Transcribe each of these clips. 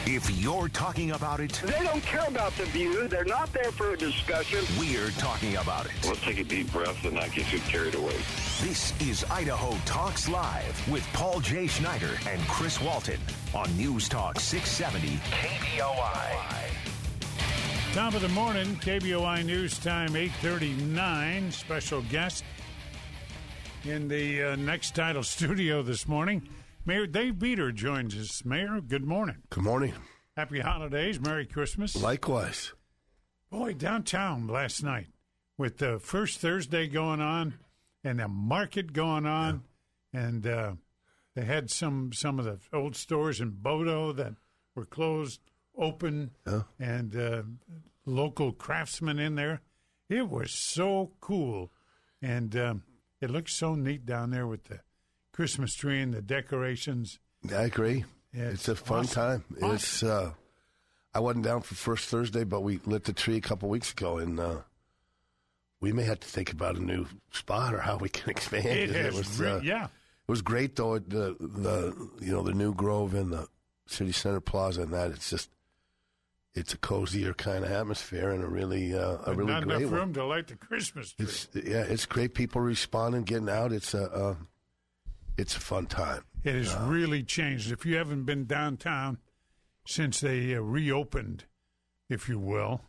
If you're talking about it, They don't care about the view. They're not there for a discussion. we're talking about it. Let's take a deep breath and not get too carried away. This is Idaho Talks Live with Paul J. Schneider and Chris Walton on News Talk 670 KBOI. Top of the morning, KBOI News Time, 8:39. Special guest in the Next Title studio this morning. Mayor Dave Beater joins us. Mayor, good morning. Good morning. Happy holidays. Merry Christmas. Likewise. Boy, downtown last night with the first Thursday going on and the market going on, and they had some of the old stores in Bodo that were closed, open, and local craftsmen in there. It was so cool, and it looks so neat down there with the Christmas tree and the decorations. I agree. Yeah, it's a fun awesome. time. It's I wasn't down for first Thursday, but we lit the tree a couple weeks ago, and we may have to think about a new spot or how we can expand it. It was great though. The new Grove and the City Center Plaza and that. It's a cozier kind of atmosphere and a really not great enough one. room to light the Christmas tree. It's great. People responding, getting out. It's a fun time. It has really changed. If you haven't been downtown since they reopened, if you will,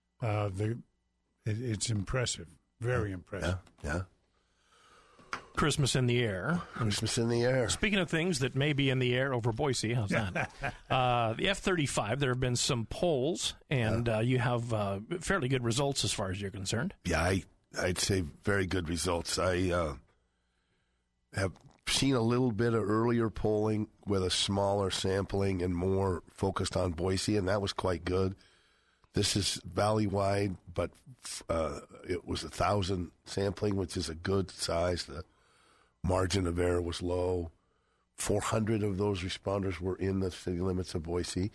it's impressive. Very impressive. Yeah. Christmas in the air. Christmas in the air. Speaking of things that may be in the air over Boise, how's that? The F-35, there have been some polls, and you have fairly good results as far as you're concerned. Yeah, I'd say very good results. I have seen a little bit of earlier polling with a smaller sampling and more focused on Boise, and that was quite good. This is valley-wide, but it was 1,000 sampling, which is a good size. The margin of error was low. 400 of those responders were in the city limits of Boise.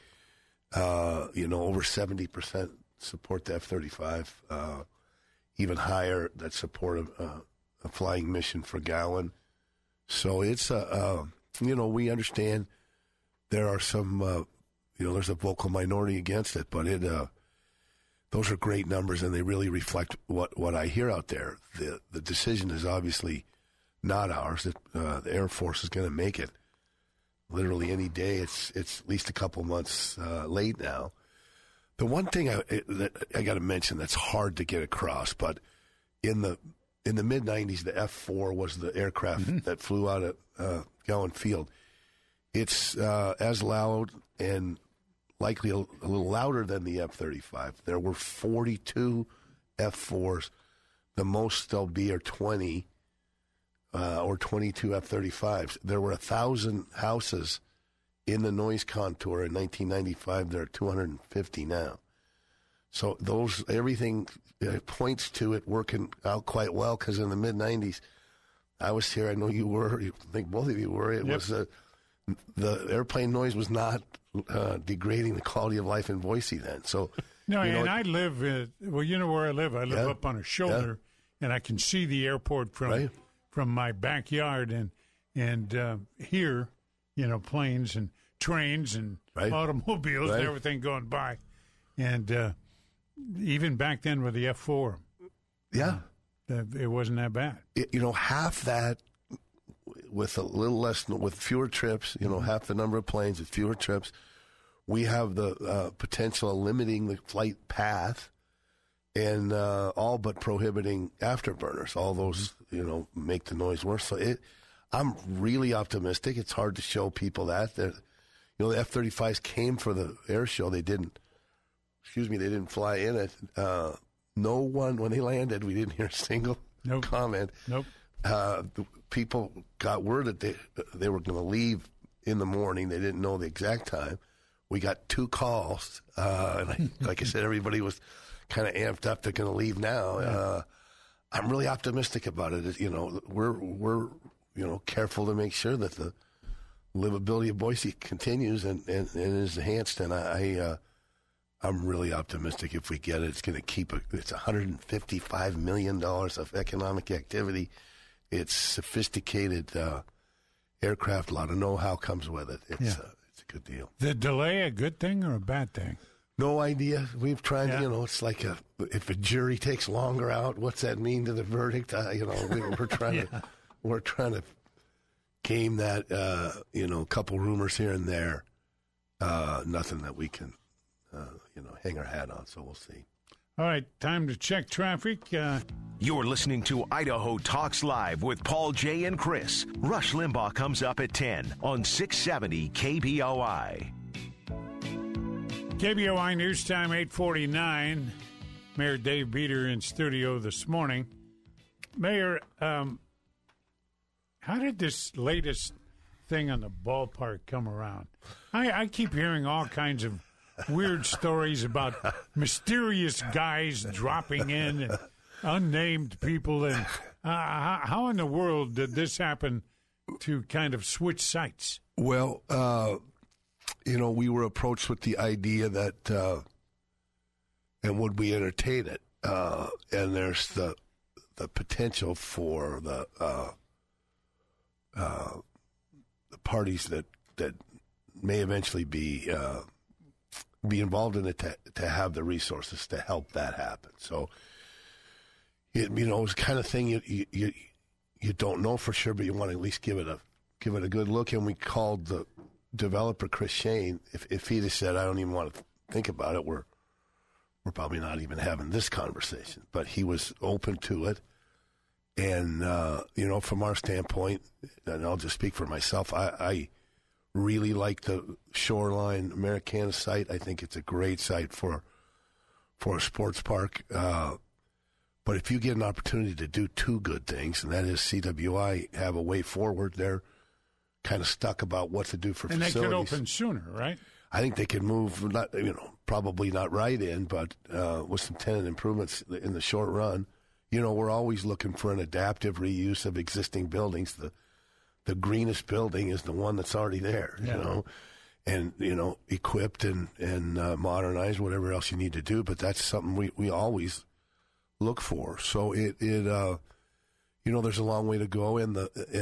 Over 70% support the F-35. Even higher that support a flying mission for Gowan. So it's we understand there are some, there's a vocal minority against it, but those are great numbers, and they really reflect what I hear out there. The decision is obviously not ours. The Air Force is going to make it literally any day. It's at least a couple months late now. The one thing that I got to mention that's hard to get across, but in the mid-'90s, the F-4 was the aircraft that flew out at Gowan Field. It's as loud and likely a little louder than the F-35. There were 42 F-4s. The most there'll be are 20 or 22 F-35s. There were 1,000 houses in the noise contour in 1995. There are 250 now. So everything points to it working out quite well, because in the mid-'90s, I was here. I know you were. I think both of you were. It was the airplane noise was not degrading the quality of life in Boise then. So I live. You know where I live. I live up on a shoulder, and I can see the airport from my backyard, and hear planes and trains and automobiles and everything going by, and even back then with the F-4, it wasn't that bad. Half that with a little less, with fewer trips, half the number of planes with fewer trips. We have the potential of limiting the flight path and all but prohibiting afterburners. All those, make the noise worse. So I'm really optimistic. It's hard to show people that. The F-35s came for the air show. They didn't fly in it. No one, when they landed, we didn't hear a single comment. Nope. The people got word that they were going to leave in the morning. They didn't know the exact time. We got 2 calls, and like I said, everybody was kind of amped up. They're going to leave now. Yeah. I'm really optimistic about it. We're careful to make sure that the livability of Boise continues and is enhanced. And I'm really optimistic if we get it. It's going to keep it's $155 million of economic activity. It's sophisticated aircraft. A lot of know-how comes with it. It's it's a good deal. The delay a good thing or a bad thing? No idea. We've tried, Yeah. it's like if a jury takes longer out, what's that mean to the verdict? We're trying to game that, a couple rumors here and there. Nothing that we can, hang our hat on, so we'll see. All right, time to check traffic. You're listening to Idaho Talks Live with Paul, Jay, and Chris. Rush Limbaugh comes up at 10 on 670 KBOI. KBOI News Time 8:49. Mayor Dave Beater in studio this morning. Mayor, how did this latest thing on the ballpark come around? I keep hearing all kinds of weird stories about mysterious guys dropping in and unnamed people. And how in the world did this happen to kind of switch sites? Well, we were approached with the idea that, and would we entertain it? And there's the potential for the parties that may eventually be involved in it to have the resources to help that happen. So, it's the kind of thing you don't know for sure, but you want to at least give it a good look. And we called the developer, Chris Shane. If he'd have said, I don't even want to think about it, we're probably not even having this conversation. But he was open to it. And, from our standpoint, and I'll just speak for myself, I really like the Shoreline Americana site. I think it's a great site for a sports park. But if you get an opportunity to do two good things, and that is CWI have a way forward, they're kind of stuck about what to do for facilities. And they could open sooner, right? I think they could move, probably not right in, but with some tenant improvements in the short run. We're always looking for an adaptive reuse of existing buildings. The greenest building is the one that's already there, and, equipped and modernized, whatever else you need to do. But that's something we always look for. So there's a long way to go, and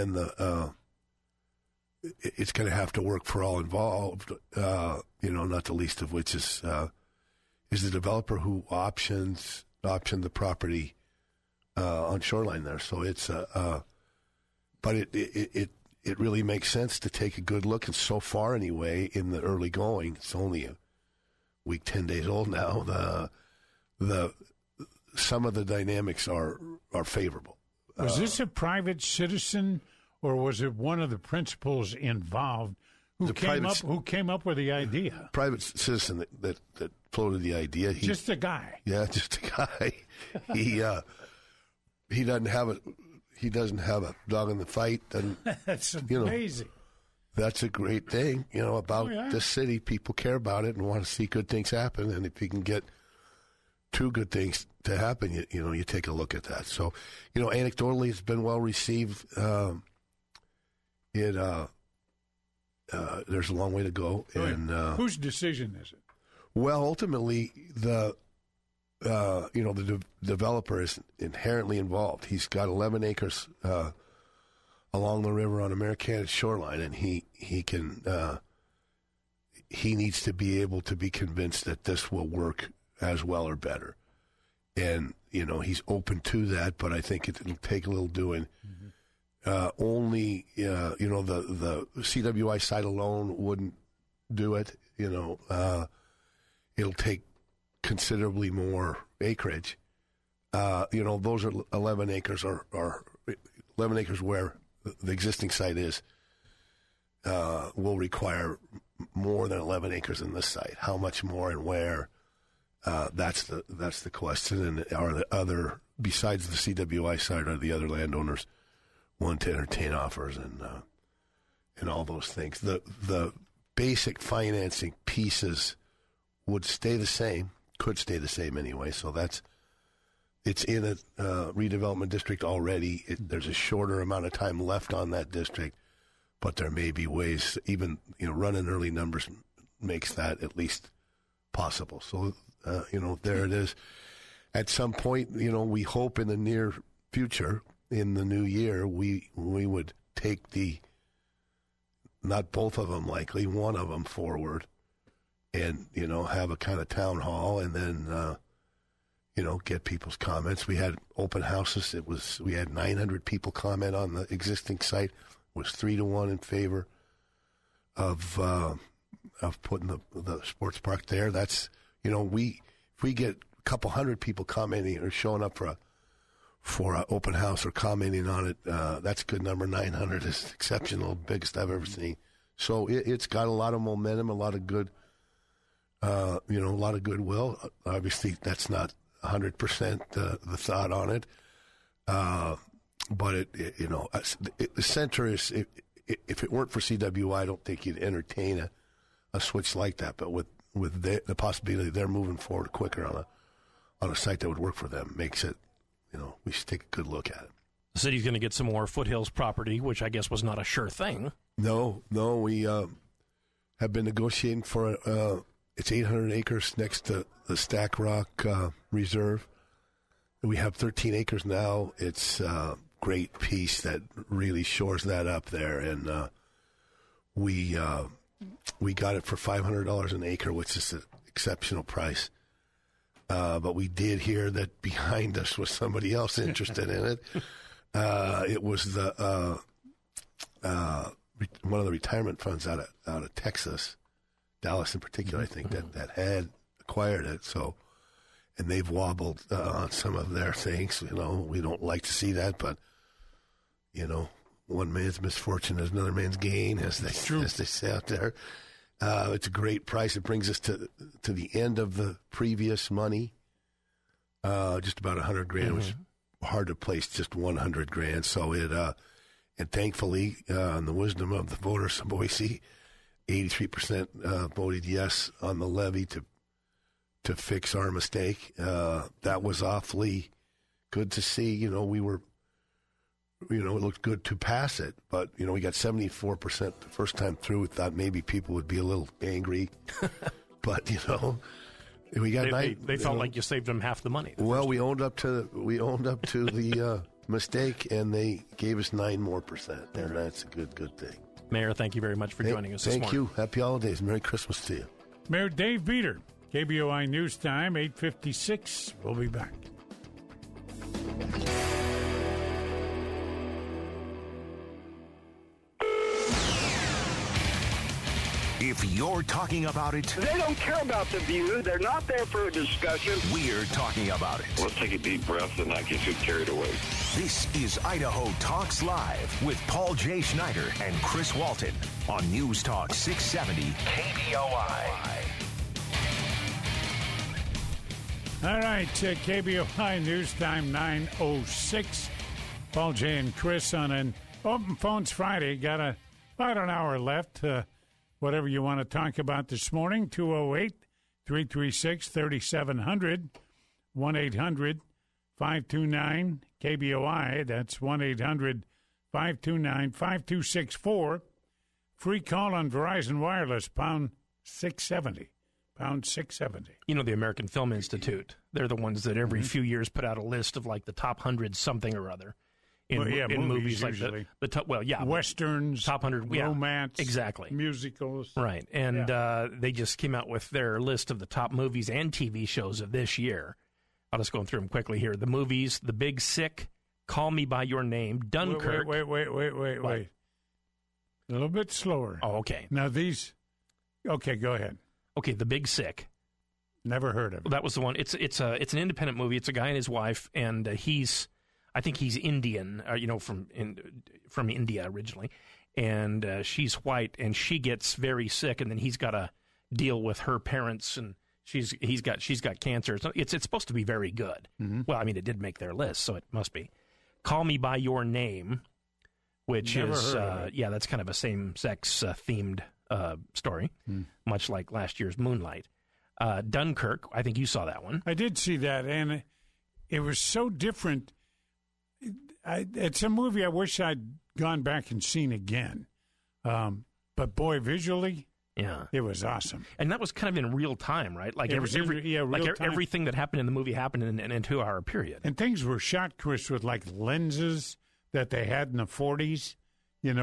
it's going to have to work for all involved, not the least of which is the developer who optioned the property on Shoreline there. So it's but it really makes sense to take a good look. And so far, anyway, in the early going, it's only a week, 10 days old now. Some of the dynamics are favorable. Was this a private citizen, or was it one of the principals involved who came up with the idea? Private citizen that floated the idea. Just a guy. Yeah, just a guy. He doesn't have a dog in the fight. That's amazing. That's a great thing, about this city. People care about it and want to see good things happen. And if you can get two good things to happen, you take a look at that. So, anecdotally, it's been well received. There's a long way to go. And whose decision is it? Well, ultimately, the developer is inherently involved. He's got 11 acres along the river on Americana Shoreline, and he needs to be able to be convinced that this will work as well or better. And, he's open to that, but I think it'll take a little doing. Mm-hmm. Only, the CWI site alone wouldn't do it. It'll take considerably more acreage. Those are 11 acres are 11 acres where the existing site is, will require more than 11 acres in this site. How much more and where? That's the question. And are the other, besides the CWI site, are the other landowners want to entertain offers and all those things? The basic financing pieces would stay the same, could stay the same anyway. So it's in a redevelopment district already. There's a shorter amount of time left on that district, but there may be ways, even running early numbers makes that at least possible. So there it is. At some point, we hope in the near future, in the new year, we would take the not both of them likely, one of them forward, and, have a kind of town hall, and then, get people's comments. We had open houses. We had 900 people comment on the existing site. It was 3-1 in favor of putting the sports park there. That's, if we get a couple hundred people commenting or showing up for an open house or commenting on it, that's a good number. 900 is exceptional, biggest I've ever seen. So it's got a lot of momentum, a lot of good, a lot of goodwill. Obviously, that's not 100% the thought on it, but the center is. If it weren't for CWI, I don't think you'd entertain a switch like that. But with the possibility they're moving forward quicker on a site that would work for them, makes it, we should take a good look at it. The city's going to get some more Foothills property, which I guess was not a sure thing. No, we have been negotiating for it's 800 acres next to the Stack Rock Reserve. We have 13 acres now. It's great piece that really shores that up there, and we got it for $500 an acre, which is an exceptional price. But we did hear that behind us was somebody else interested in it. It was the one of the retirement funds out of Texas, Dallas in particular, I think, that had acquired it. So. And they've wobbled on some of their things. We don't like to see that, but, one man's misfortune is another man's gain, as they say out there. It's a great price. It brings us to the end of the previous money, just about $100,000. Mm-hmm. It was hard to place just $100,000. So and thankfully, on the wisdom of the voters of Boise, 83% voted yes on the levy to fix our mistake. That was awfully good to see. We were, it looked good to pass it, but, we got 74% the first time through. We thought maybe people would be a little angry, but, we got they felt like you saved them half the money. Well, we owned up to the mistake, and they gave us 9% more, and that's a good thing. Mayor, thank you very much for joining us this morning. Thank you. Happy holidays. Merry Christmas to you. Mayor Dave Beater. KBOI News Time, 8:56. We'll be back. If you're talking about it, They don't care about the view. They're not there for a discussion. we're talking about it. Let's take a deep breath and not get too carried away. This is Idaho Talks Live with Paul J. Schneider and Chris Walton on News Talk 670 KBOI. All right, KBOI News Time, 9:06. Paul J. and Chris on an Open Phones Friday. Got about an hour left. Whatever you want to talk about this morning, 208-336-3700, 1-800-529-KBOI. That's 1-800-529-5264. Free call on Verizon Wireless, pound 670. Pound 670. The American Film Institute, they're the ones that every few years put out a list of like the top 100 something or other in movies like the top. Well, yeah, westerns, top 100 romance, exactly, musicals, right? And they just came out with their list of the top movies and TV shows of this year. I'll just go through them quickly here. The movies: The Big Sick, Call Me by Your Name, Dunkirk. Wait. A little bit slower. Oh, okay. Now these. Okay, go ahead. Okay, The Big Sick. Never heard of it. That was the one. It's an independent movie. It's a guy and his wife, and I think he's Indian, from India originally, and she's white, and she gets very sick, and then he's got to deal with her parents, and she's got cancer. So it's supposed to be very good. Mm-hmm. Well, I mean, it did make their list, so it must be. Call Me by Your Name, which is that's kind of a same-sex themed story, much like last year's Moonlight. Dunkirk, I think you saw that one. I did see that, and it was so different. It's a movie I wish I'd gone back and seen again. But boy, visually, it was awesome. And that was kind of in real time, right? Like everything that happened in the movie happened in an 2-hour period. And things were shot, Chris, with like lenses that they had in the 40s.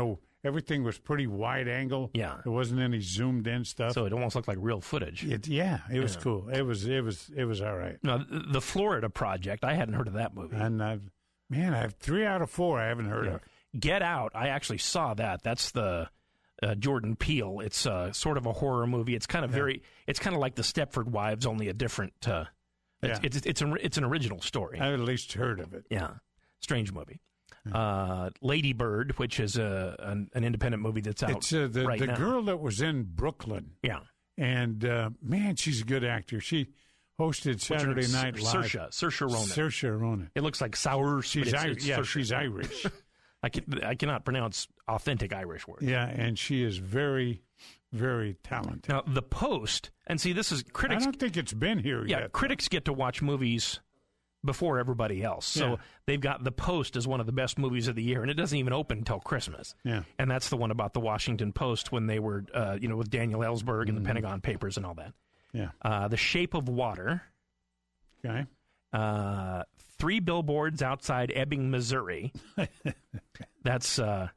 everything was pretty wide angle. Yeah. There wasn't any zoomed in stuff. So it almost looked like real footage. It was cool. It was all right. Now, the Florida Project, I hadn't heard of that movie. And I have 3 out of 4 I haven't heard of. Get Out, I actually saw that. That's the Jordan Peele. It's sort of a horror movie. It's kind of it's kind of like the Stepford Wives, only a different. It's an original story. I at least heard of it. Yeah, strange movie. Lady Bird, which is an independent movie that's out. It's the girl that was in Brooklyn. Yeah, and man, she's a good actor. She hosted Saturday Night Live. Saoirse Ronan. It looks like sour. She's she's Irish. I cannot pronounce authentic Irish words. Yeah, and she is very, very talented. Now, The Post, and see, this is critics. I don't think it's been here yet. Yeah, critics get to watch movies before everybody else. So they've got The Post as one of the best movies of the year, and it doesn't even open until Christmas. Yeah. And that's the one about the Washington Post when they were, with Daniel Ellsberg and the Pentagon Papers and all that. Yeah. The Shape of Water. Okay. 3 Billboards Outside Ebbing, Missouri. That's I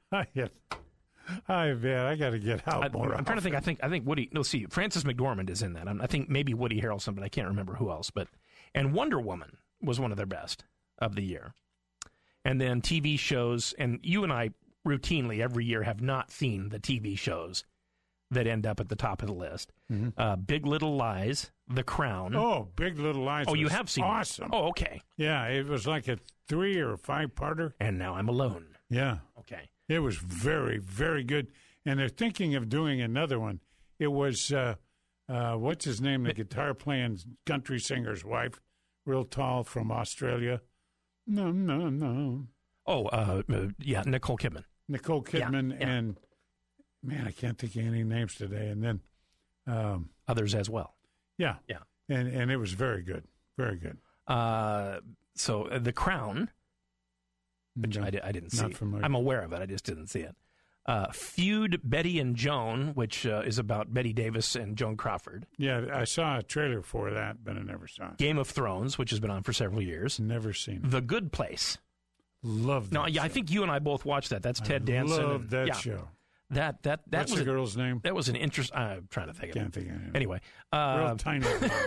got to get out more. I'm trying to think. I think Woody. No, see, Frances McDormand is in that. I think maybe Woody Harrelson, but I can't remember who else. And Wonder Woman was one of their best of the year. And then TV shows, and you and I routinely every year have not seen the TV shows that end up at the top of the list. Mm-hmm. Big Little Lies, The Crown. Oh, Big Little Lies. Oh, you have seen awesome. It. Oh, okay. Yeah, it was like a 3 or 5-parter. And Now I'm Alone. Yeah. Okay. It was very, very good. And they're thinking of doing another one. It was, what's his name, the guitar-playing country singer's wife, real tall from Australia. No. Oh, Nicole Kidman. Nicole Kidman and... Man, I can't think of any names today. And then others as well. Yeah. Yeah. And it was very good. Very good. So The Crown, which I didn't see. Not familiar. I'm aware of it. I just didn't see it. Feud, Betty and Joan, which is about Betty Davis and Joan Crawford. Yeah, I saw a trailer for that, but I never saw it. Game of Thrones, which has been on for several years. Never seen it. The Good Place. Love that No, yeah, show. I think you and I both watched that. That's Ted Danson. Love that show. That What's was the girl's name? That was an interest. I'm trying to think of it. Can't think of it. Anyway, real tiny.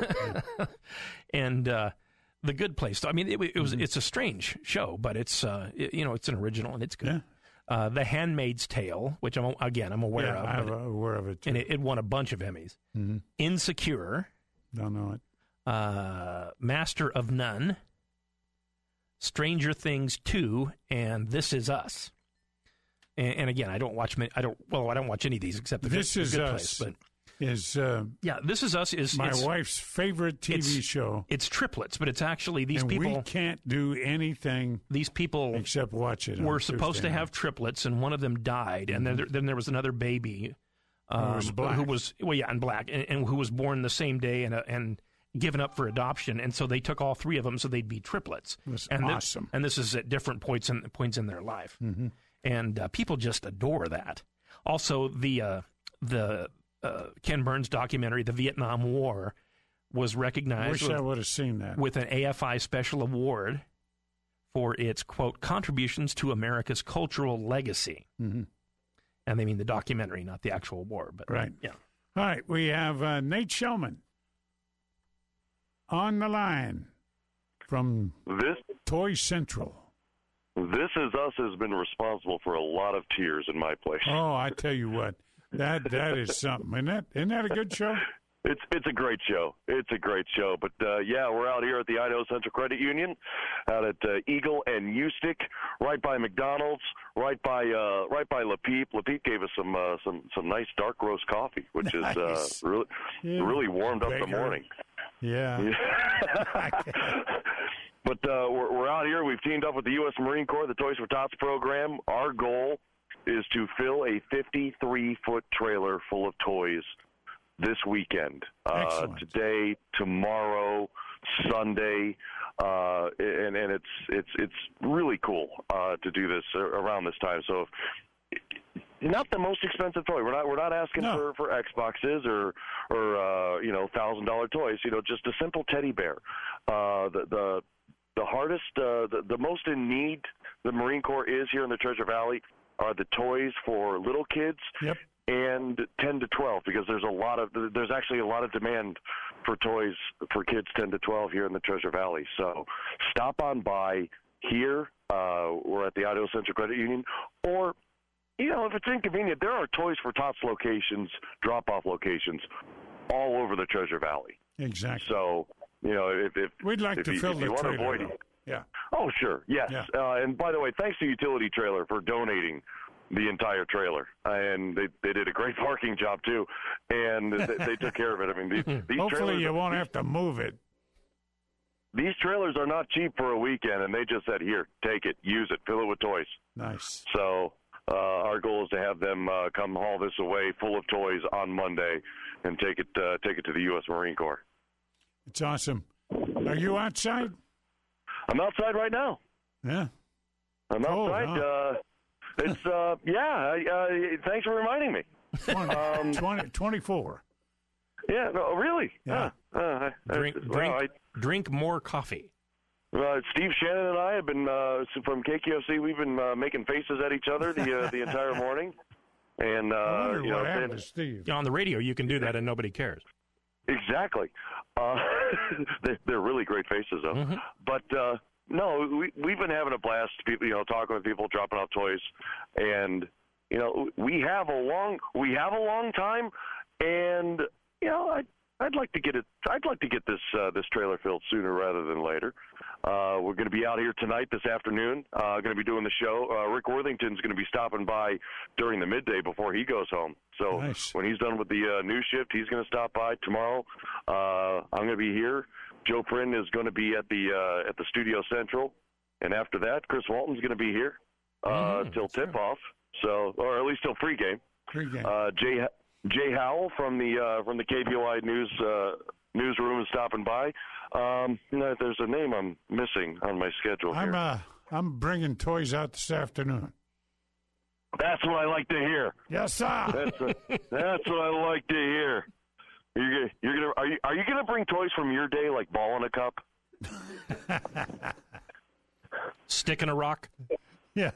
And The Good Place. I mean, it's a strange show, but it's it's an original and it's good. Yeah. The Handmaid's Tale, which I'm aware of. I'm aware of it too. And it won a bunch of Emmys. Mm-hmm. Insecure. Don't know it. Master of None. Stranger Things 2, and This Is Us. And again, I don't watch any of these except This Is Good Us. Place. But Is This Is Us is my wife's favorite TV show. It's triplets, but it's actually these and people. We can't do anything. These people except watch it. Were supposed to have triplets, and one of them died, and then there was another baby who was black. And black, and who was born the same day and given up for adoption, and so they took all 3 of them so they'd be triplets. That's and awesome. And this is at different points in their life. Mm-hmm. And people just adore that. Also, the Ken Burns documentary, The Vietnam War, was recognized. I would have seen that with an AFI Special Award for its quote contributions to America's cultural legacy. Mm-hmm. And they mean the documentary, not the actual war. But right. Yeah. All right. We have Nate Shellman on the line from Toy Central. This Is Us has been responsible for a lot of tears in my place. Oh, I tell you what, that is something. Isn't that a good show? It's a great show. It's a great show. But we're out here at the Idaho Central Credit Union, out at Eagle and Ustick, right by McDonald's, right by Lapeep. Lapeep gave us some nice dark roast coffee, which is really warmed up the morning. Yeah. But we're out here. We've teamed up with the U.S. Marine Corps, the Toys for Tots program. Our goal is to fill a 53-foot trailer full of toys this weekend. Today, tomorrow, Sunday, and it's really cool to do this around this time. So, not the most expensive toy. We're not asking for Xboxes or $1,000 toys. Just a simple teddy bear. The hardest, the most in need the Marine Corps is here in the Treasure Valley are the toys for little kids. Yep. And 10 to 12, because there's actually a lot of demand for toys for kids 10 to 12 here in the Treasure Valley. So stop on by here. We're at the Idaho Central Credit Union. Or, if it's inconvenient, there are Toys for Tots locations, drop-off locations all over the Treasure Valley. Exactly. So, if we'd like to fill the trailer. Yeah. Oh, sure. Yes. Yeah. And by the way, thanks to Utility Trailer for donating the entire trailer, and they did a great parking job too, and they took care of it. I mean, these hopefully you won't have to move it. These trailers are not cheap for a weekend, and they just said, "Here, take it, use it, fill it with toys." Nice. So our goal is to have them come haul this away full of toys on Monday, and take it to the U.S. Marine Corps. It's awesome. Are you outside? I'm outside right now. Yeah. I'm outside. Huh? It's thanks for reminding me. 24. Yeah. No, really. Yeah. Drink more coffee. Steve Shannon and I have been from KQFC. We've been making faces at each other the entire morning. And I wonder what happened to Steve. On the radio, you can do that, and nobody cares. Exactly. They're really great faces, though. Mm-hmm. But no, we've been having a blast. People, talking with people, dropping off toys, and we have a long time, and I'd like to get it. I'd like to get this trailer filled sooner rather than later. We're going to be out here tonight, this afternoon. Going to be doing the show. Rick Worthington's going to be stopping by during the midday before he goes home. So nice. When he's done with the news shift, he's going to stop by tomorrow. I'm going to be here. Joe Prin is going to be at the Studio Central, and after that, Chris Walton's going to be here till tip-off. So, or at least till pregame. Jay Howell from the KBOI newsroom is stopping by. There's a name I'm missing on my schedule here. I'm bringing toys out this afternoon. That's what I like to hear. Yes, sir. That's what I like to hear. Are you gonna bring toys from your day, like ball in a cup? Stick in a rock? Yeah.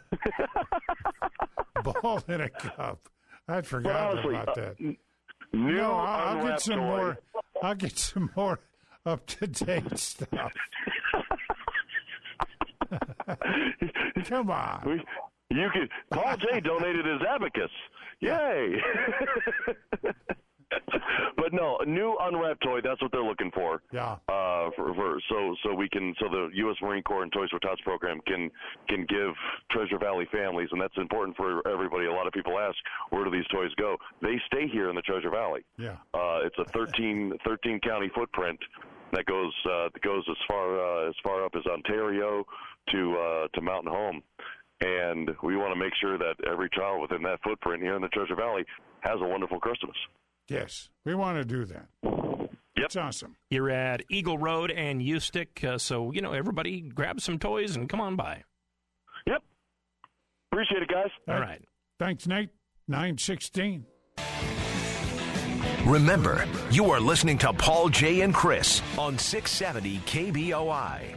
Ball in a cup. I'd forgotten about that. I'll get some toy. more. I'll get some more up-to-date stuff. Come on. Paul J donated his abacus. Yay! But no, a new unwrapped toy. That's what they're looking for. Yeah. So the U.S. Marine Corps and Toys for Tots program can give Treasure Valley families, and that's important for everybody. A lot of people ask, where do these toys go? They stay here in the Treasure Valley. Yeah. It's a 13 county footprint that goes as far up as Ontario to Mountain Home. And we want to make sure that every child within that footprint here in the Treasure Valley has a wonderful Christmas. Yes, we want to do that. Yep. It's awesome. You're at Eagle Road and Ustick, so, everybody grab some toys and come on by. Yep. Appreciate it, guys. All right. Thanks, Nate. 9:16. Remember, you are listening to Paul, Jay, and Chris on 670 KBOI.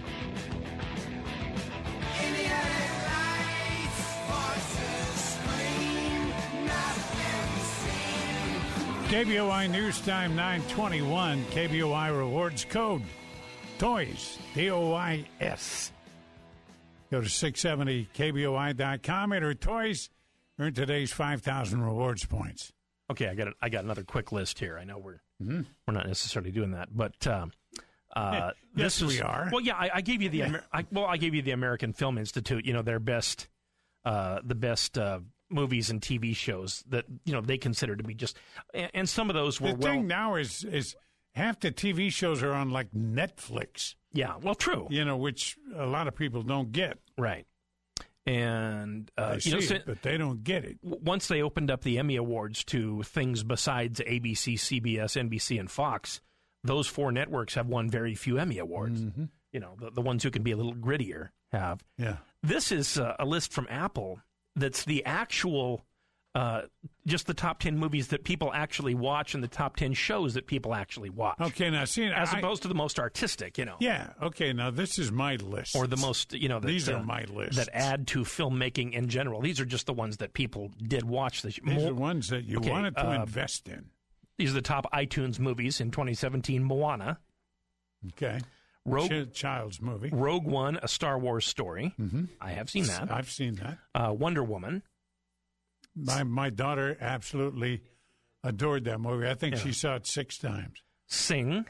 KBOI News Time 9:21. KBOI Rewards Code. Toys. TOYS. Go to 670KBOI.com. Enter toys. Earn today's 5,000 rewards points. Okay, I got another quick list here. I know we're not necessarily doing that, but yes, we are. Well, yeah, I gave you the I gave you the American Film Institute. Their best, the best movies and TV shows that they consider to be just, and some of those were. The thing now is half the TV shows are on like Netflix. Yeah, well, true. Which a lot of people don't get. Right. And they see it, but they don't get it. Once they opened up the Emmy Awards to things besides ABC, CBS, NBC, and Fox, those four networks have won very few Emmy Awards. Mm-hmm. The ones who can be a little grittier have. Yeah. This is a list from Apple that's the actual just the top 10 movies that people actually watch and the top 10 shows that people actually watch. Okay, now see, as opposed to the most artistic, Yeah. Okay, now this is my list, or the most, these are my lists that add to filmmaking in general. These are just the ones that people did watch. These are ones that you wanted to invest in. These are the top iTunes movies in 2017. Moana. Okay. Child's movie. Rogue One, A Star Wars Story. Mm-hmm. I have seen that. I've seen that. Wonder Woman. My daughter absolutely adored that movie. I think she saw it 6 times. Sing.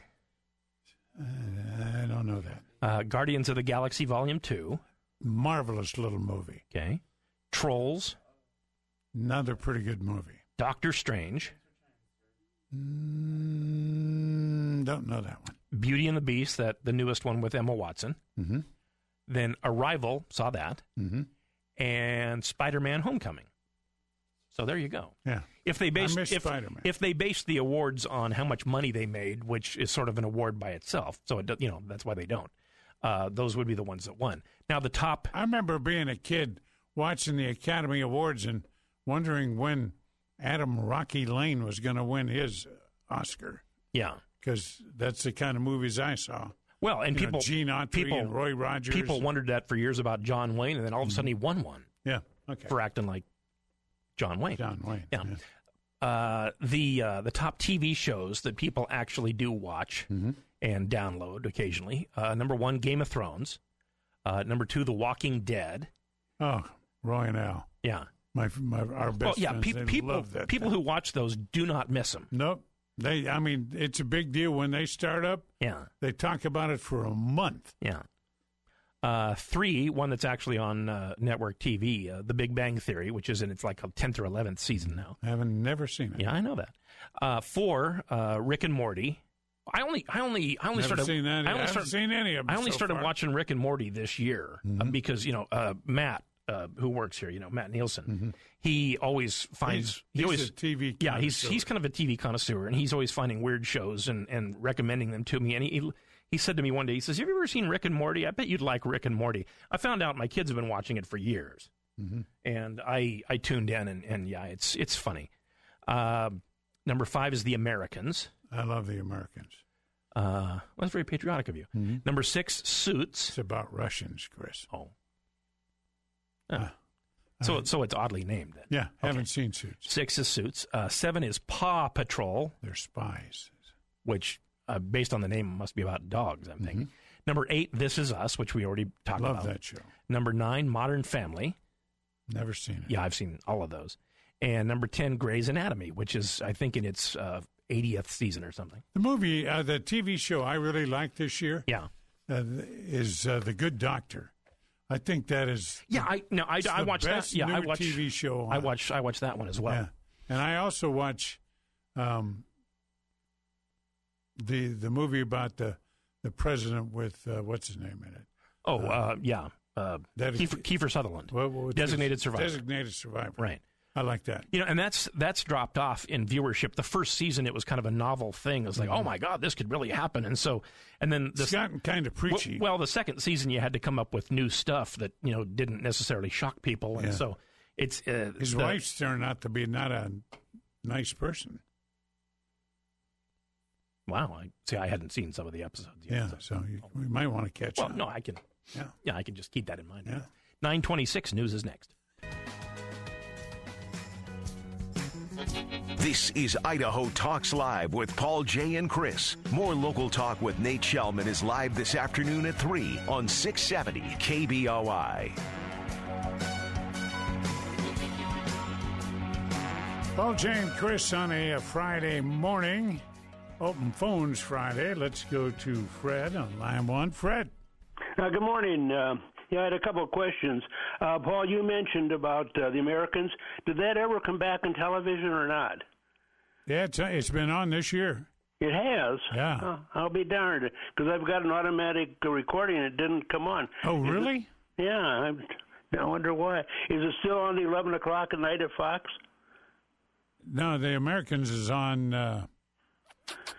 I don't know that. Guardians of the Galaxy Volume 2. Marvelous little movie. Okay. Trolls. Another pretty good movie. Doctor Strange. Don't know that one. Beauty and the Beast, the newest one with Emma Watson. Mm-hmm. Then Arrival, saw that. Mm-hmm. And Spider-Man: Homecoming. So there you go. Yeah. If they based Spider-Man. If they based the awards on how much money they made, which is sort of an award by itself, so that's why they don't. Those would be the ones that won. Now the top. I remember being a kid watching the Academy Awards and wondering when Adam Rocky Lane was going to win his Oscar. Yeah. Because that's the kind of movies I saw. Well, and Gene Autry and Roy Rogers. People wondered that for years about John Wayne, and then all of a sudden he won one. Yeah. Okay. For acting like John Wayne. John Wayne. Yeah. The top TV shows that people actually do watch and download occasionally. Number 1, Game of Thrones. Number 2, The Walking Dead. Oh, Roy and Al. Yeah. Our best friends. People love that who watch those do not miss them. Nope. It's a big deal when they start up. Yeah. They talk about it for a month. Yeah. 3, one that's actually on network TV, The Big Bang Theory, which is in its like 10th or 11th season now. I haven't never seen it. Yeah, I know that. 4, Rick and Morty. I only started seen that. I haven't seen any of them. I only started far. watching Rick and Morty this year because Matt, who works here, Matt Nielsen, he always finds he's a TV yeah he's kind of a TV connoisseur, and he's always finding weird shows and recommending them to me. And he said to me one day, he says, "Have you ever seen Rick and Morty? I bet you'd like Rick and Morty." I found out my kids have been watching it for years, and I tuned in, and yeah, it's funny. Number 5 is The Americans. I love The Americans. Well, that's very patriotic of you. Number 6, Suits. It's about Russians, Chris. Oh. So it's oddly named then. Yeah, haven't seen Suits. 6 is Suits. 7 is Paw Patrol. They're spies. Which, based on the name, must be about dogs, I'm thinking. Number 8, This Is Us, which we already talked about. Love that show. Number 9, Modern Family. Never seen it. Yeah, I've seen all of those. And number 10, Grey's Anatomy, which is, I think, in its 80th season or something. The movie, the TV show I really liked this year is The Good Doctor. I think that is. Yeah, I watched that. Yeah, new I watched TV show. I watched that one as well. Yeah. And I also watch the movie about the president with what's his name in it. Kiefer Sutherland. Designated Survivor. Designated Survivor. Right. I like that. And that's dropped off in viewership. The first season, it was kind of a novel thing. It was like, oh my God, this could really happen. And then it's gotten kind of preachy. Well, the second season, you had to come up with new stuff that didn't necessarily shock people, and so it's his wife's turned out to be not a nice person. Wow, I hadn't seen some of the episodes yet. Yeah, so we might want to catch up. Well, no, I can. Yeah, I can just keep that in mind. Yeah. 9:26 news is next. This is Idaho Talks Live with Paul, Jay, and Chris. More local talk with Nate Shellman is live this afternoon at 3 on 670 KBOI. Paul, Jay, and Chris on a Friday morning. Open Phones Friday. Let's go to Fred on line 1. Fred. Good morning. I had a couple of questions. Paul, you mentioned about The Americans. Did that ever come back on television or not? Yeah, it's been on this year. It has? Yeah. I'll be darned, because I've got an automatic recording and it didn't come on. Oh, really? I wonder why. Is it still on the 11 o'clock at night at Fox? No, The Americans is on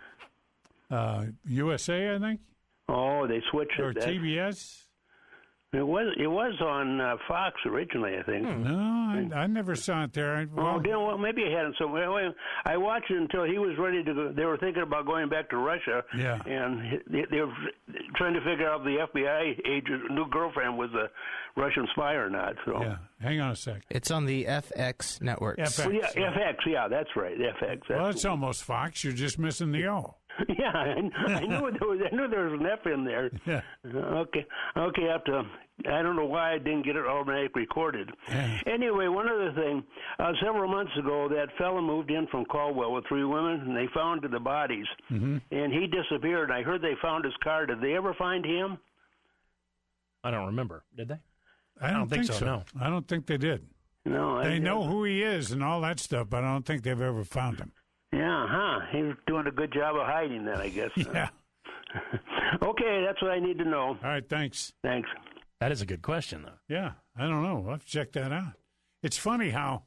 USA, I think. Oh, they switched it. Or TBS. It was on Fox originally, I think. No, I never saw it there. Well, maybe I hadn't. So I watched it until he was ready to go. They were thinking about going back to Russia. Yeah. And they were trying to figure out if the FBI agent, new girlfriend, was a Russian spy or not. So. Yeah. Hang on a sec. It's on the FX network. FX. Well, FX. Yeah, that's right. FX. Well, it's almost Fox. You're just missing the O. Yeah, I knew there was an F in there. Yeah. Okay. I don't know why I didn't get it automatically recorded. Yeah. Anyway, one other thing. Several months ago, that fellow moved in from Caldwell with 3 women, and they found the bodies. Mm-hmm. And he disappeared. I heard they found his car. Did they ever find him? I don't remember. Did they? I don't think so. No. I don't think they did. No. They know who he is and all that stuff, but I don't think they've ever found him. Yeah, huh? He was doing a good job of hiding then, I guess. Yeah. Okay, that's what I need to know. All right, thanks. Thanks. That is a good question, though. Yeah, I don't know. We'll have to check that out. It's funny how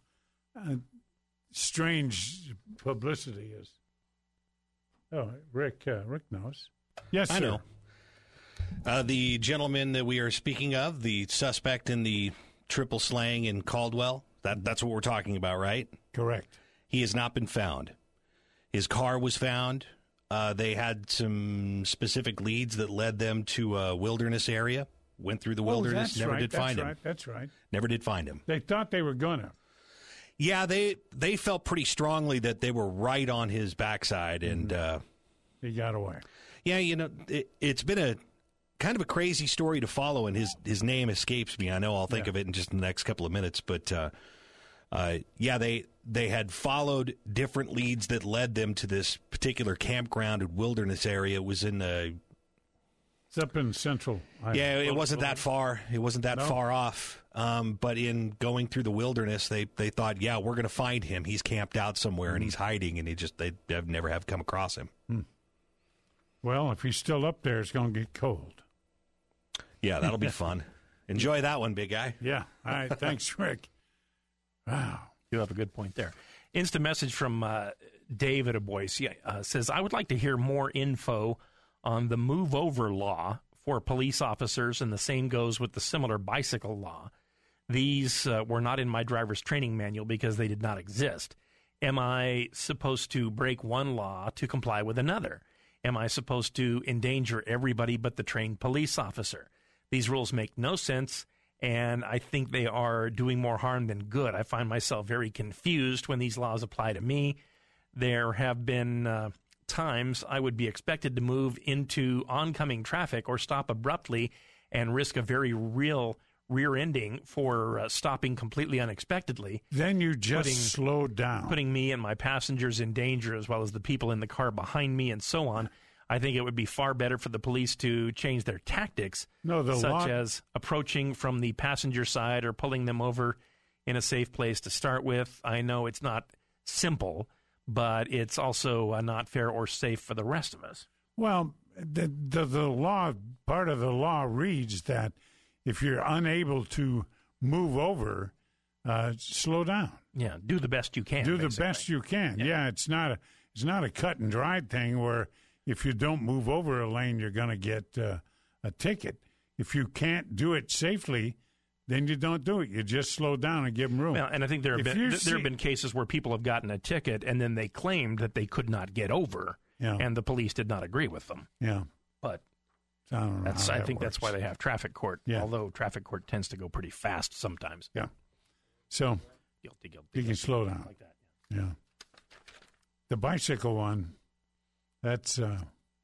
strange publicity is. Oh, Rick knows. Yes, sir. I know. The gentleman that we are speaking of, the suspect in the triple slaying in Caldwell, that's what we're talking about, right? Correct. He has not been found. His car was found. They had some specific leads that led them to a wilderness area. Went through the wilderness, never did find him. That's right. Never did find him. They thought they were going to. Yeah, they felt pretty strongly that they were right on his backside, and he got away. Yeah, it's been a kind of a crazy story to follow, and his name escapes me. I know I'll think of it in just the next couple of minutes, but they had followed different leads that led them to this particular campground and wilderness area. It was in it's up in Central. Yeah, it wasn't that far. It wasn't that far off. But in going through the wilderness, they thought, yeah, we're going to find him. He's camped out somewhere and he's hiding, and they never have come across him. Well, if he's still up there, it's going to get cold. Yeah, that'll be fun. Enjoy that one, big guy. Yeah. All right. Thanks, Rick. Wow. You have a good point there. Instant message from David of Boise says, I would like to hear more info on the move over law for police officers, and the same goes with the similar bicycle law. These were not in my driver's training manual because they did not exist. Am I supposed to break one law to comply with another? Am I supposed to endanger everybody but the trained police officer? These rules make no sense, and I think they are doing more harm than good. I find myself very confused when these laws apply to me. There have been times I would be expected to move into oncoming traffic or stop abruptly and risk a very real rear-ending for stopping completely unexpectedly. Then you just slow down. Putting me and my passengers in danger, as well as the people in the car behind me and so on. I think it would be far better for the police to change their tactics, such as approaching from the passenger side or pulling them over in a safe place to start with. I know it's not simple, but it's also not fair or safe for the rest of us. Well, the law, part of the law reads that if you're unable to move over, slow down. Yeah, do the best you can. Do the best you can. Yeah, it's not a cut and dried thing where if you don't move over a lane, you're going to get a ticket. If you can't do it safely, then you don't do it. You just slow down and give them room. Well, and I think there have been cases where people have gotten a ticket and then they claimed that they could not get over, and the police did not agree with them. Yeah, but I don't know. I think that's why they have traffic court. Yeah. Although traffic court tends to go pretty fast sometimes. Yeah. So guilty. You can slow down like that. Yeah. The bicycle one. That's a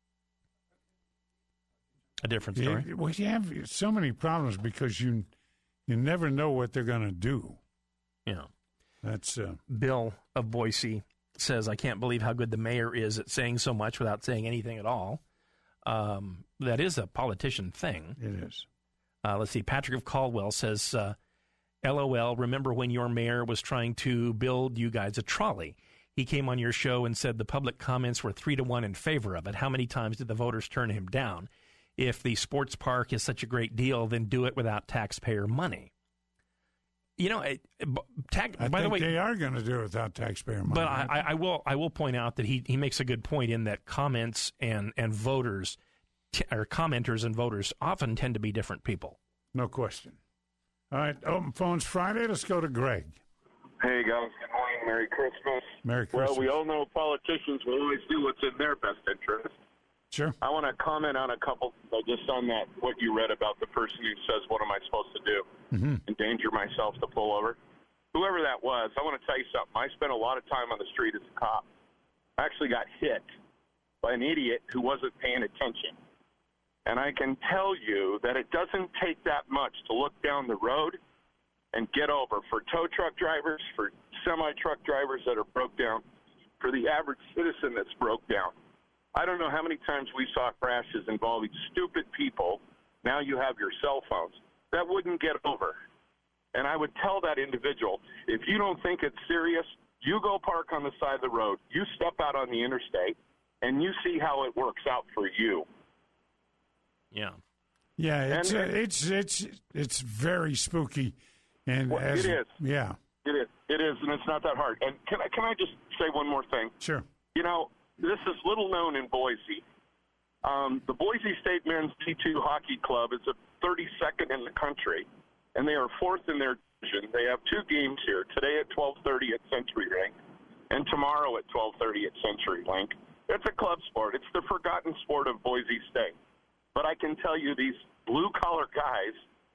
different story. Well, you have so many problems because you never know what they're going to do. Yeah. That's Bill of Boise says, I can't believe how good the mayor is at saying so much without saying anything at all. That is a politician thing. It is. Let's see. Patrick of Caldwell says, LOL, remember when your mayor was trying to build you guys a trolley? He came on your show and said the public comments were 3-1 in favor of it. How many times did the voters turn him down? If the sports park is such a great deal, then do it without taxpayer money. You know, by the way, they are going to do it without taxpayer money. But I will point out that he makes a good point in that comments and voters or commenters and voters often tend to be different people. No question. All right, open phones Friday. Let's go to Greg. Hey, guys. Good morning. Merry Christmas. Merry Christmas. Well, we all know politicians will always do what's in their best interest. Sure. I want to comment on a couple, just on that, what you read about the person who says, what am I supposed to do? Endanger myself to pull over. Whoever that was, I want to tell you something. I spent a lot of time on the street as a cop. I actually got hit by an idiot who wasn't paying attention. And I can tell you that it doesn't take that much to look down the road and get over for tow truck drivers, for semi-truck drivers that are broke down, for the average citizen that's broke down. I don't know how many times we saw crashes involving stupid people. Now you have your cell phones. That wouldn't get over. And I would tell that individual, if you don't think it's serious, you go park on the side of the road. You step out on the interstate, and you see how it works out for you. Yeah. Yeah, it's very spooky. And well, it is. Yeah. It is, and it's not that hard. And can I just say one more thing? Sure. You know, this is little known in Boise. The Boise State Men's D2 Hockey Club is the 32nd in the country, and they are fourth in their division. They have two games here, today at 12:30 at CenturyLink and tomorrow at 12:30 at CenturyLink. It's a club sport. It's the forgotten sport of Boise State. But I can tell you these blue-collar guys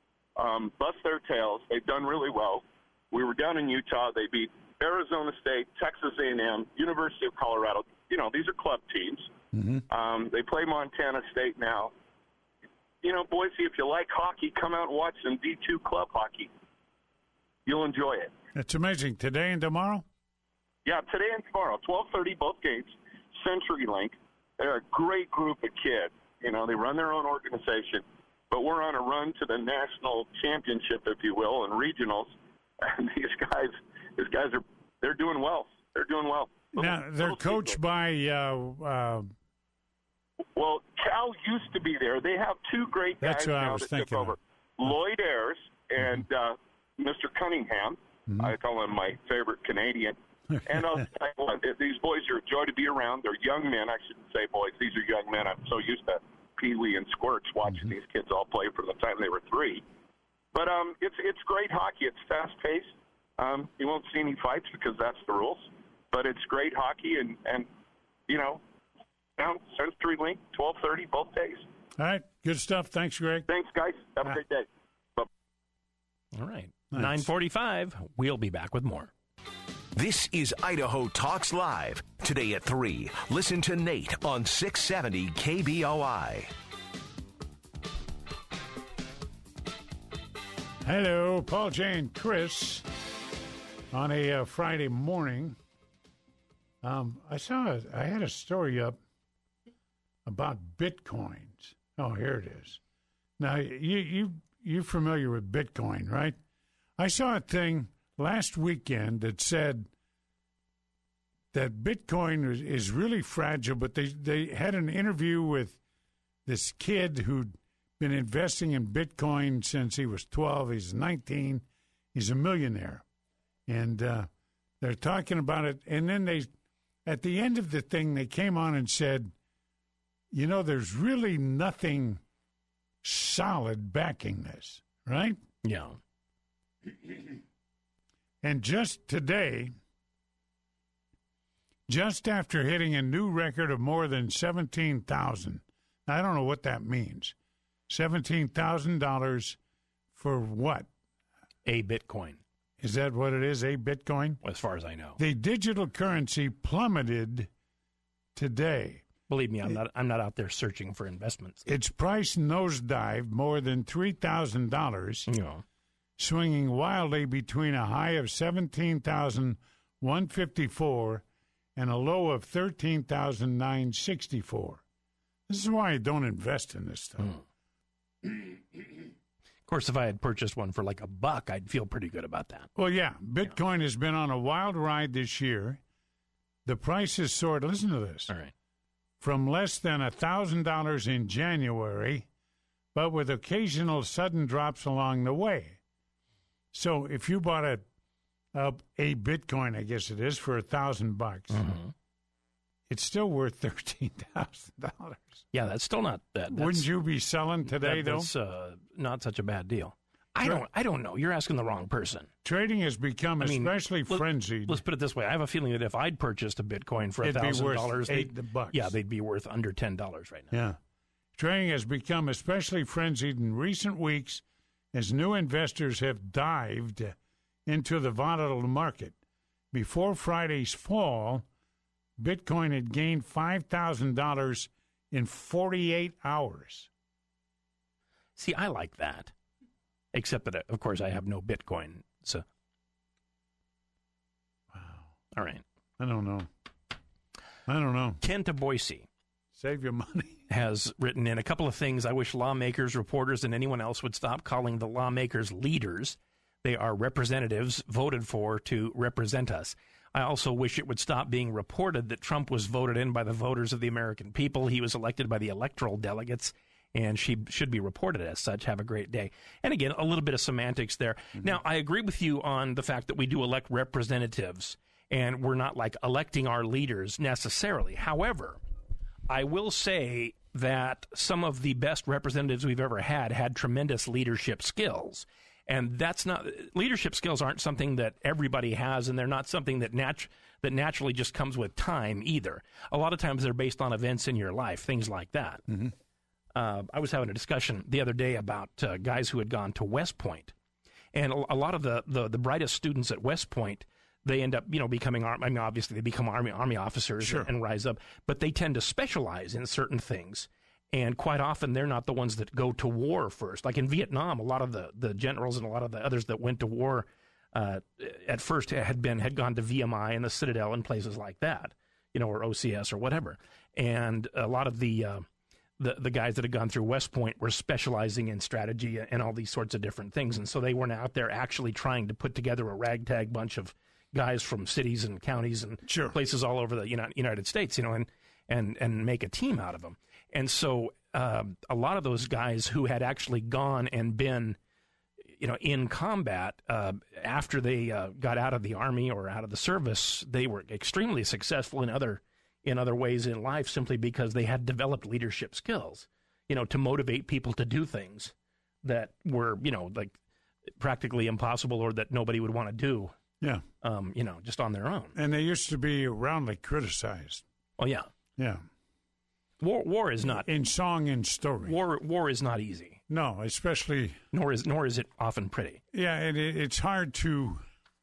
bust their tails. They've done really well. We were down in Utah. They beat Arizona State, Texas A&M, University of Colorado. You know, these are club teams. They play Montana State now. You know, Boise, if you like hockey, come out and watch some D2 club hockey. You'll enjoy it. It's amazing. Today and tomorrow? Yeah, today and tomorrow, 12:30, both games, CenturyLink. They're a great group of kids. You know, they run their own organization. But we're on a run to the national championship, if you will, and regionals. And these guys they're doing well. They're doing well. Now, they're coached by... well, Cal used to be there. They have two great guys That's what now I was that thinking took over. of. Lloyd Ayers and Mr. Cunningham. I call him my favorite Canadian. And I'll tell you what, these boys are a joy to be around. They're young men. I shouldn't say boys. These are young men. I'm so used to Pee-wee and Squirts watching these kids all play from the time they were 3. But it's great hockey. It's fast-paced. You won't see any fights because that's the rules. But it's great hockey, and you know, down CenturyLink, 12:30 both days. All right. Good stuff. Thanks, Greg. Thanks, guys. Have a great day. Bye. All right. Nice. 9:45. We'll be back with more. This is Idaho Talks Live. Today at 3, listen to Nate on 670 KBOI. Hello, Paul, Jay, and Chris on a Friday morning. I had a story up about Bitcoins. Oh, here it is. Now, you're familiar with Bitcoin, right? I saw a thing last weekend that said that Bitcoin is really fragile, but they had an interview with this kid who'd been investing in Bitcoin since he was 12. He's 19. He's a millionaire. And they're talking about it. And then at the end of the thing, they came on and said, you know, there's really nothing solid backing this, right? Yeah. And just today, just after hitting a new record of more than $17,000, I don't know what that means. $17,000 for what? A Bitcoin. Is that what it is, a Bitcoin? As far as I know. The digital currency plummeted today. Believe me, I'm not out there searching for investments. Its price nosedived more than $3,000. Yeah. Swinging wildly between a high of $17,154 and a low of $13,964. This is why I don't invest in this stuff. Of course, if I had purchased one for like $1, I'd feel pretty good about that. Well, yeah, Bitcoin has been on a wild ride this year. The price has soared. Listen to this. All right. From less than $1,000 in January, but with occasional sudden drops along the way. So if you bought a Bitcoin, I guess it is, for $1,000, it's still worth $13,000. Yeah, that's still not bad. Wouldn't you be selling today, though? That's not such a bad deal. I don't know. You're asking the wrong person. Trading has become especially frenzied. Let's put it this way. I have a feeling that if I'd purchased a Bitcoin for $1,000, $8. Yeah, they'd be worth under $10 right now. Yeah. Trading has become especially frenzied in recent weeks as new investors have dived into the volatile market. Before Friday's fall, Bitcoin had gained $5,000 in 48 hours. See, I like that. Except that, of course, I have no Bitcoin. So, wow. All right. I don't know. Ken to Boise. Save your money. Has written in a couple of things. I wish lawmakers, reporters, and anyone else would stop calling the lawmakers leaders. They are representatives voted for to represent us. I also wish it would stop being reported that Trump was voted in by the voters of the American people. He was elected by the electoral delegates, and she should be reported as such. Have a great day. And again, a little bit of semantics there. Mm-hmm. Now, I agree with you on the fact that we do elect representatives, and we're not like electing our leaders necessarily. However, I will say that some of the best representatives we've ever had tremendous leadership skills. And that's not leadership skills aren't something that everybody has, and they're not something that naturally just comes with time either. A lot of times they're based on events in your life, things like that. Mm-hmm. I was having a discussion the other day about guys who had gone to West Point, and a lot of the brightest students at West Point, they end up becoming obviously they become army officers. Sure. and rise up, but they tend to specialize in certain things. And quite often, they're not the ones that go to war first. Like in Vietnam, a lot of the generals and a lot of the others that went to war at first had gone to VMI and the Citadel and places like that, or OCS or whatever. And a lot of the guys that had gone through West Point were specializing in strategy and all these sorts of different things. And so they weren't out there actually trying to put together a ragtag bunch of guys from cities and counties and sure. places all over the United States, and make a team out of them. And so a lot of those guys who had actually gone and been, in combat after they got out of the Army or out of the service, they were extremely successful in other ways in life simply because they had developed leadership skills, to motivate people to do things that were, like practically impossible or that nobody would want to do. Yeah. Just on their own. And they used to be roundly criticized. Oh, yeah. Yeah. War is not in song and story. War is not easy. No, especially nor is it often pretty. Yeah, it's hard to.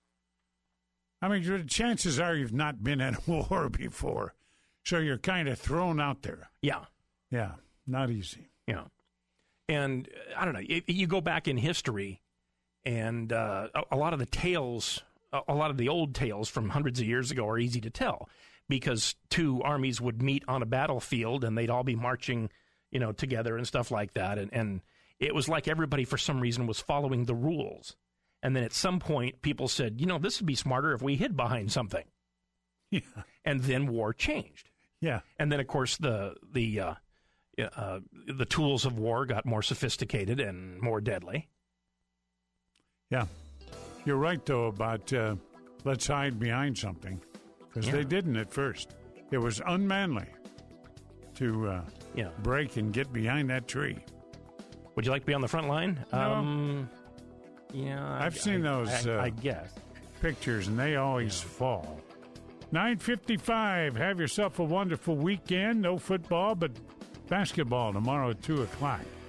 I mean, chances are you've not been at a war before, so you're kind of thrown out there. Yeah, not easy. Yeah, and I don't know. You go back in history, and a lot of the tales, a lot of the old tales from hundreds of years ago are easy to tell. Because two armies would meet on a battlefield and they'd all be marching, together and stuff like that. And it was like everybody, for some reason, was following the rules. And then at some point, people said, this would be smarter if we hid behind something. Yeah. And then war changed. Yeah. And then, of course, the tools of war got more sophisticated and more deadly. Yeah. You're right, though, about let's hide behind something. Because they didn't at first. It was unmanly to break and get behind that tree. Would you like to be on the front line? No. I've seen those I guess. pictures, and they always fall. 9:55. Have yourself a wonderful weekend. No football, but basketball tomorrow at 2 o'clock.